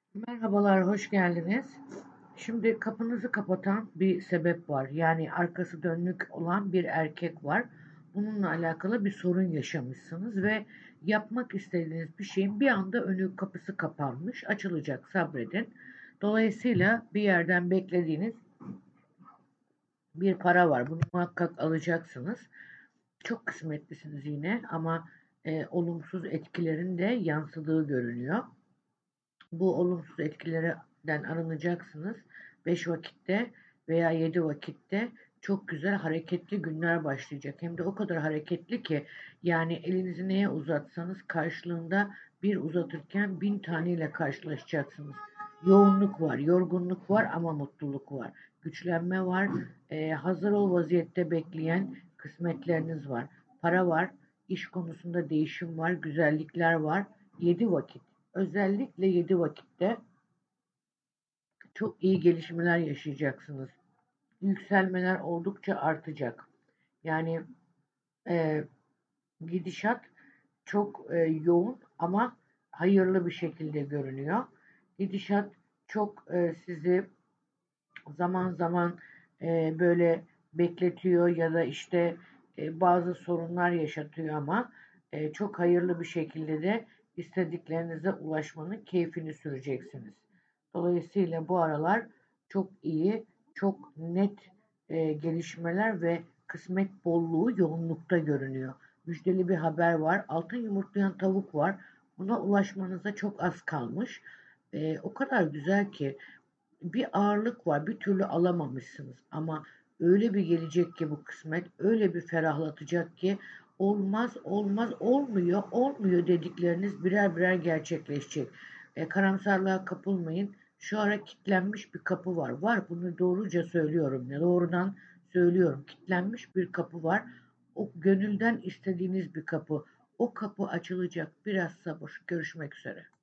Merhabalar, hoş geldiniz. Şimdi kapınızı kapatan bir sebep var. Yani arkası dönük olan bir erkek var. Bununla alakalı bir sorun yaşamışsınız ve yapmak istediğiniz bir şeyin bir anda önü kapısı kapanmış, açılacak, sabredin. Dolayısıyla bir yerden beklediğiniz bir para var. Bunu muhakkak alacaksınız. Çok kısmetlisiniz yine ama olumsuz etkilerin de yansıdığı görünüyor. Bu olumsuz etkilerden arınacaksınız. 5 vakitte veya 7 vakitte çok güzel hareketli günler başlayacak. Hem de o kadar hareketli ki yani elinizi neye uzatsanız karşılığında bir uzatırken 1000 taneyle karşılaşacaksınız. Yoğunluk var, yorgunluk var ama mutluluk var. Güçlenme var, hazır ol vaziyette bekleyen kısmetleriniz var. Para var, iş konusunda değişim var, güzellikler var. 7 vakit. Özellikle 7 vakitte çok iyi gelişmeler yaşayacaksınız. Yükselmeler oldukça artacak. Yani e, gidişat çok yoğun ama hayırlı bir şekilde görünüyor. Gidişat çok sizi zaman zaman böyle bekletiyor ya da işte bazı sorunlar yaşatıyor ama çok hayırlı bir şekilde de istediklerinize ulaşmanın keyfini süreceksiniz. Dolayısıyla bu aralar çok iyi, çok net gelişmeler ve kısmet bolluğu yoğunlukta görünüyor. Müjdeli bir haber var. Altın yumurtlayan tavuk var. Buna ulaşmanıza çok az kalmış. O kadar güzel ki bir ağırlık var. Bir türlü alamamışsınız. Ama öyle bir gelecek ki bu kısmet, öyle bir ferahlatacak ki olmaz, olmaz, olmuyor, olmuyor dedikleriniz birer birer gerçekleşecek. Karamsarlığa kapılmayın. Şu ara kilitlenmiş bir kapı var. Var, bunu doğruca söylüyorum. Doğrudan söylüyorum. Kilitlenmiş bir kapı var. O gönülden istediğiniz bir kapı. O kapı açılacak. Biraz sabır. Görüşmek üzere.